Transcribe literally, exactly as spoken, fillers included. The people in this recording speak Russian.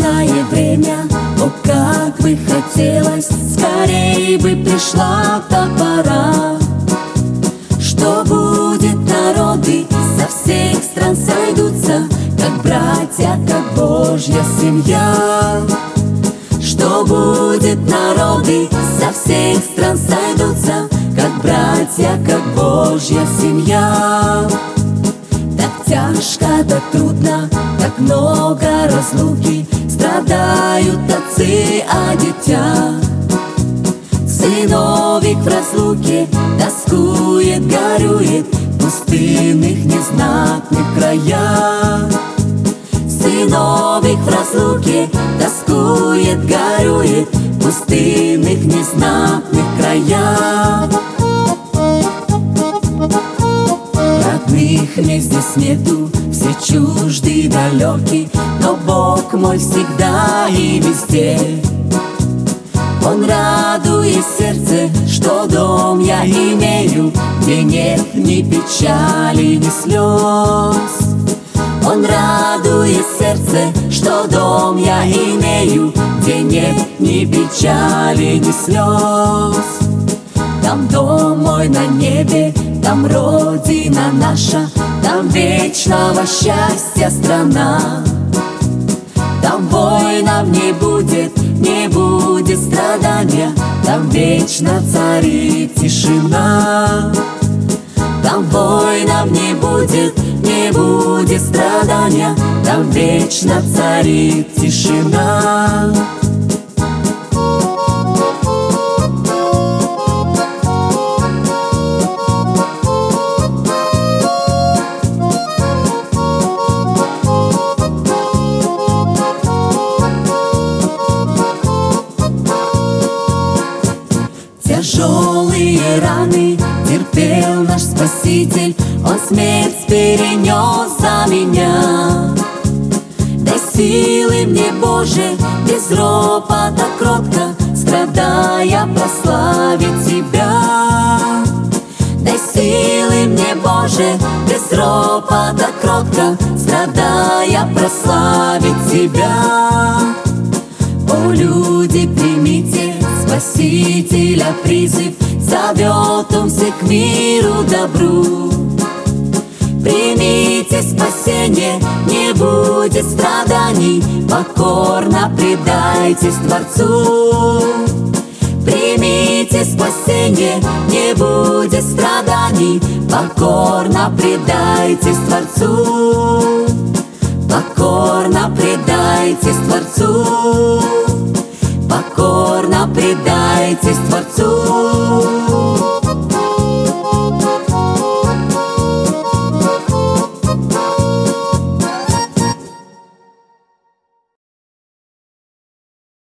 вечное время. О, как бы хотелось, скорей бы пришла та пора, что будет, народы со всех стран сойдутся, как братья, как Божья семья. Что будет, народы со всех стран сойдутся, как братья, как Божья семья. Так тяжко, так трудно, так много разлуки, страдают отцы о детях. Сыновик в разлуке тоскует, горюет в пустынных незнатных краях. Сыновик в разлуке тоскует, горюет в пустынных незнатных краях. Родных мне здесь нету, все чужды, далеки, но Бог мой всегда и везде. Он радует сердце, что дом я имею, где нет ни печали, ни слез. Он радует сердце, что дом я имею, где нет ни печали, ни слез. Там дом мой на небе, там родина наша, там вечного счастья страна. Там воинов не будет, не будет страдания, там вечно царит тишина. Там воинов не будет, не будет страдания, там вечно царит тишина. Тяжелые раны терпел наш Спаситель, Он смерть перенес за меня. Дай силы мне, Боже, без ропота кротко, страдая, прославить Тебя. Дай силы мне, Боже, без ропота кротко, страдая, прославить Тебя. О, люди, примите Спасителя призыв, зовет Он всех к миру добру. Примите спасение, не будет страданий, покорно предайтесь Творцу. Примите спасение, не будет страданий, покорно предайтесь Творцу. Покорно предайтесь Творцу. Покорно предайтесь Творцу.